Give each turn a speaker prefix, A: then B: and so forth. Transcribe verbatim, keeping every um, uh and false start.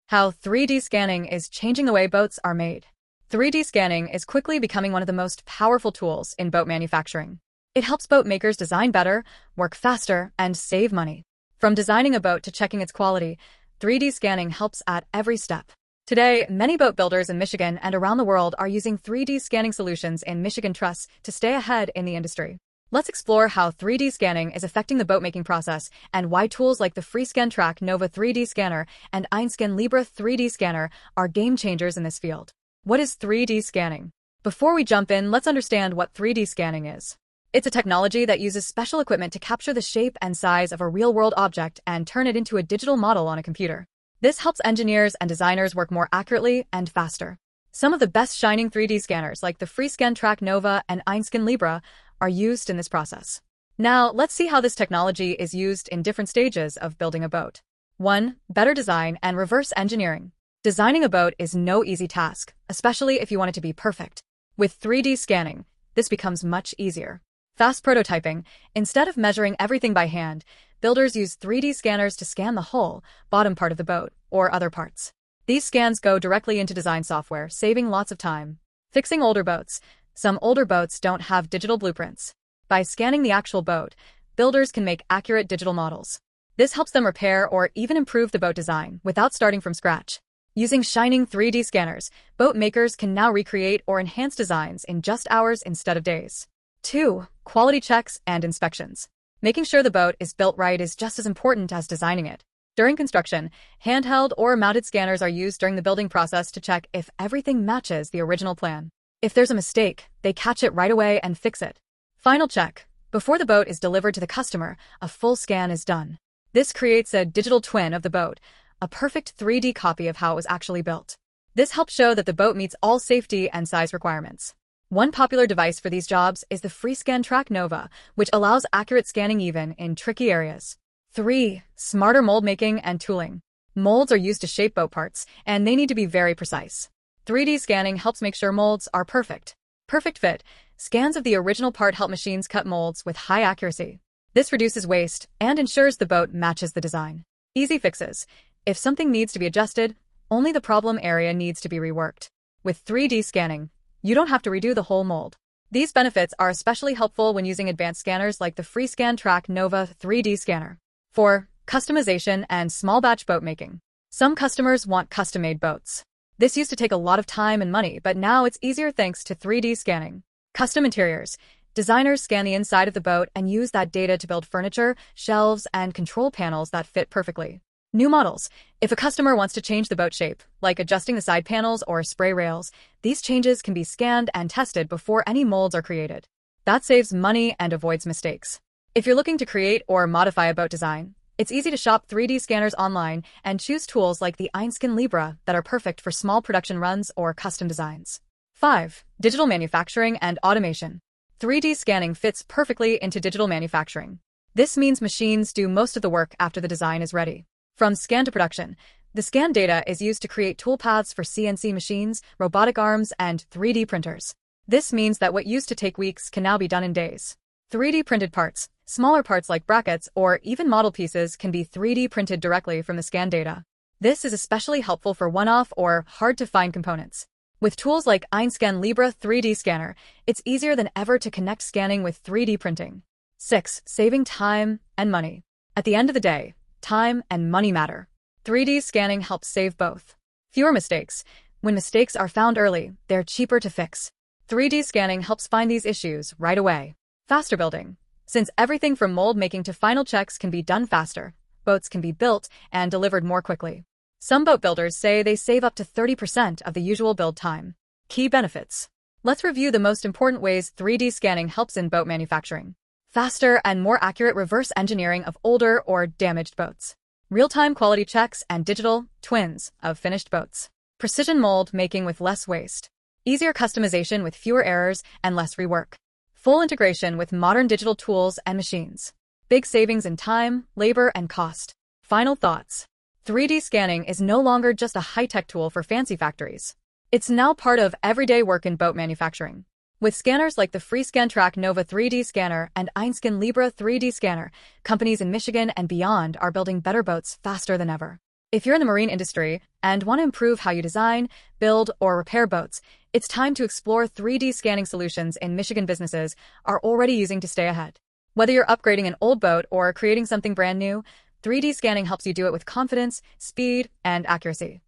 A: How three D scanning is changing the way boats are made. three D scanning is quickly becoming one of the most powerful tools in boat manufacturing. It helps boat makers design better, work faster, and save money. From designing a boat to checking its quality, three D scanning helps at every step. Today, many boat builders in Michigan and around the world are using three D scanning solutions in Michigan Truss to stay ahead in the industry. Let's explore how three D scanning is affecting the boat-making process and why tools like the FreeScan Track Nova three D Scanner and Einscan Libra three D Scanner are game-changers in this field. What is three D scanning? Before we jump in, let's understand what three D scanning is. It's a technology that uses special equipment to capture the shape and size of a real-world object and turn it into a digital model on a computer. This helps engineers and designers work more accurately and faster. Some of the best shining three D scanners like the FreeScan Track Nova and Einscan Libra are used in this process. Now, let's see how this technology is used in different stages of building a boat. one. Better design and reverse engineering. Designing a boat is no easy task, especially if you want it to be perfect. With three D scanning, this becomes much easier. Fast prototyping. Instead of measuring everything by hand, builders use three D scanners to scan the hull, bottom part of the boat, or other parts. These scans go directly into design software, saving lots of time. Fixing older boats. Some older boats don't have digital blueprints. By scanning the actual boat, builders can make accurate digital models. This helps them repair or even improve the boat design without starting from scratch. Using shining three D scanners, boat makers can now recreate or enhance designs in just hours instead of days. two. Quality checks and inspections. Making sure the boat is built right is just as important as designing it. During construction, handheld or mounted scanners are used during the building process to check if everything matches the original plan. If there's a mistake, they catch it right away and fix it. Final check. Before the boat is delivered to the customer, a full scan is done. This creates a digital twin of the boat, a perfect three D copy of how it was actually built. This helps show that the boat meets all safety and size requirements. One popular device for these jobs is the FreeScan Track Nova, which allows accurate scanning even in tricky areas. three. Smarter mold making and tooling. Molds are used to shape boat parts, and they need to be very precise. three D scanning helps make sure molds are perfect. Perfect fit. Scans of the original part help machines cut molds with high accuracy. This reduces waste and ensures the boat matches the design. Easy fixes. If something needs to be adjusted, only the problem area needs to be reworked. With three D scanning, you don't have to redo the whole mold. These benefits are especially helpful when using advanced scanners like the FreeScan Track Nova three D Scanner. four. Customization and small batch boat making. Some customers want custom-made boats. This used to take a lot of time and money, but now it's easier thanks to three D scanning. Custom interiors. Designers scan the inside of the boat and use that data to build furniture, shelves, and control panels that fit perfectly. New models. If a customer wants to change the boat shape, like adjusting the side panels or spray rails, these changes can be scanned and tested before any molds are created. That saves money and avoids mistakes. If you're looking to create or modify a boat design, it's easy to shop three D scanners online and choose tools like the Einscan Libra that are perfect for small production runs or custom designs. five. Digital manufacturing and automation. three D scanning fits perfectly into digital manufacturing. This means machines do most of the work after the design is ready. From scan to production, the scan data is used to create toolpaths for C N C machines, robotic arms, and three D printers. This means that what used to take weeks can now be done in days. three D printed parts. Smaller parts like brackets or even model pieces can be three D printed directly from the scan data. This is especially helpful for one-off or hard-to-find components. With tools like Einscan Libra three D Scanner, it's easier than ever to connect scanning with three D printing. six. Saving time and money. At the end of the day, time and money matter. three D scanning helps save both. Fewer mistakes. When mistakes are found early, they're cheaper to fix. three D scanning helps find these issues right away. Faster building. Since everything from mold making to final checks can be done faster, boats can be built and delivered more quickly. Some boat builders say they save up to thirty percent of the usual build time. Key benefits. Let's review the most important ways three D scanning helps in boat manufacturing. Faster and more accurate reverse engineering of older or damaged boats. Real-time quality checks and digital twins of finished boats. Precision mold making with less waste. Easier customization with fewer errors and less rework. Full integration with modern digital tools and machines. Big savings in time, labor, and cost. Final thoughts. three D scanning is no longer just a high-tech tool for fancy factories. It's now part of everyday work in boat manufacturing. With scanners like the FreeScan Track Nova three D Scanner and Einscan Libra three D Scanner, companies in Michigan and beyond are building better boats faster than ever. If you're in the marine industry and want to improve how you design, build, or repair boats, it's time to explore three D scanning solutions in Michigan businesses are already using to stay ahead. Whether you're upgrading an old boat or creating something brand new, three D scanning helps you do it with confidence, speed, and accuracy.